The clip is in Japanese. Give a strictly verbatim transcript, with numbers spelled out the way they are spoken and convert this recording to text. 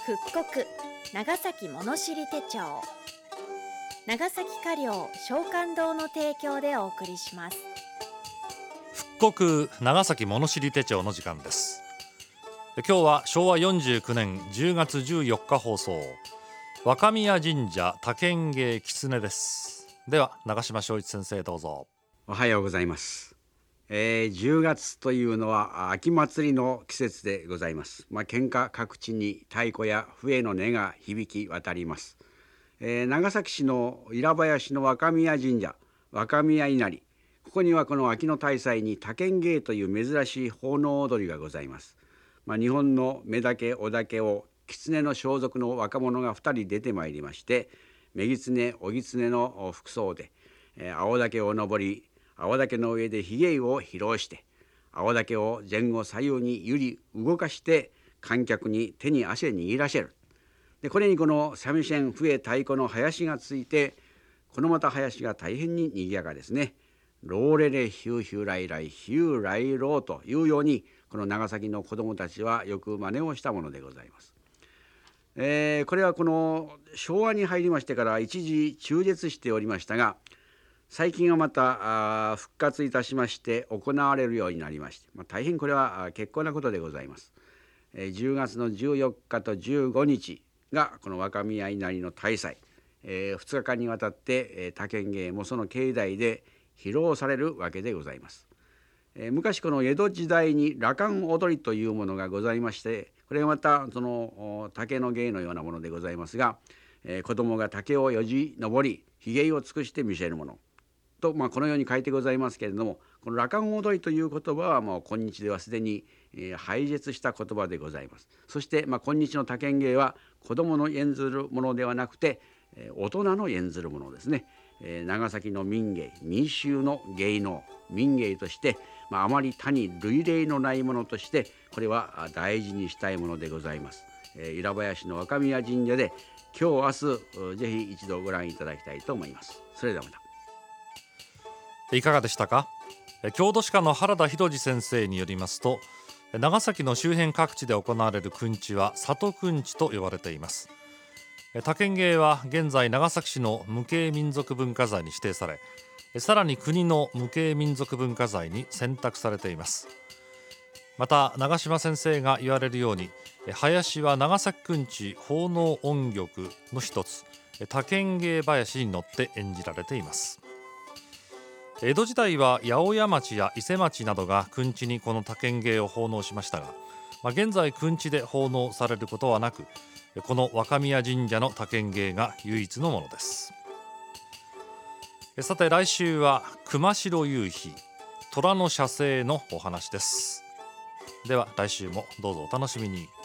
復刻長崎物知り手帳、長崎華領召喚堂の提供でお送りします。 復刻長崎物知り手帳の時間です。今日はしょうわよんじゅうきゅうねんじゅうがつじゅうよっか放送、若宮神社多見芸狐です。では長島正一先生、どうぞ。 おはようございます。えー、じゅうがつというのは秋祭りの季節でございます。まあ、県下各地に太鼓や笛の音が響き渡ります。えー、長崎市の平林の若宮神社、若宮稲荷、ここにはこの秋の大祭に多見芸という珍しい奉納踊りがございます。まあ、日本の目竹お竹を狐の装束の若者がふたり出てまいりまして、女狐お狐の服装で、えー、青竹を登り、青竹の上でひ芸を披露して、青竹を前後左右に揺り動かして観客に手に汗握らせる。でこれにこの三味線笛太鼓の囃子がついて、このまた囃子が大変に賑やかですね。ローレレヒューヒューライライヒューライローというように、この長崎の子どもたちはよく真似をしたものでございます。えー、これはこの昭和に入りましてから一時中絶しておりましたが、最近はまた復活いたしまして行われるようになりまして、まあ、大変これは結構なことでございます。えー、じゅうがつのじゅうよっかとじゅうごにちがこの若宮稲荷の大祭、えー、ふつかかんにわたって、えー、多見芸もその境内で披露されるわけでございます。えー、昔この江戸時代に羅漢踊りというものがございまして、これがまたその竹の芸のようなものでございますが、えー、子供が竹をよじ登りひげを尽くして見せるものと、まあ、このように書いてございますけれども、この羅漢踊りという言葉はもう今日ではすでに、えー、廃絶した言葉でございます。そして、まあ、今日の多見芸は子供の演ずるものではなくて、えー、大人の演ずるものですね。えー、長崎の民芸、民衆の芸能、民芸として、まあ、あまり他に類例のないものとして、これは大事にしたいものでございます。えー、平林の若宮神社で今日明日ぜひ一度ご覧いただきたいと思います。それではまた。 いかがでしたか。郷土史家の原田博二先生によりますと、長崎の周辺各地で行われるくんちは里くんちと呼ばれています。多見芸は現在長崎市の無形民族文化財に指定され、さらに国の無形民族文化財に選択されています。また長島先生が言われるように、囃子は長崎くんち奉納音曲の一つ、多見芸囃子に乗って演じられています。江戸時代は八百屋町や伊勢町などがくんちにこの多見芸を奉納しましたが、まあ、現在くんちで奉納されることはなく、この若宮神社の多見芸が唯一のものです。さて来週は熊代夕日、虎の写生のお話です。では来週もどうぞお楽しみに。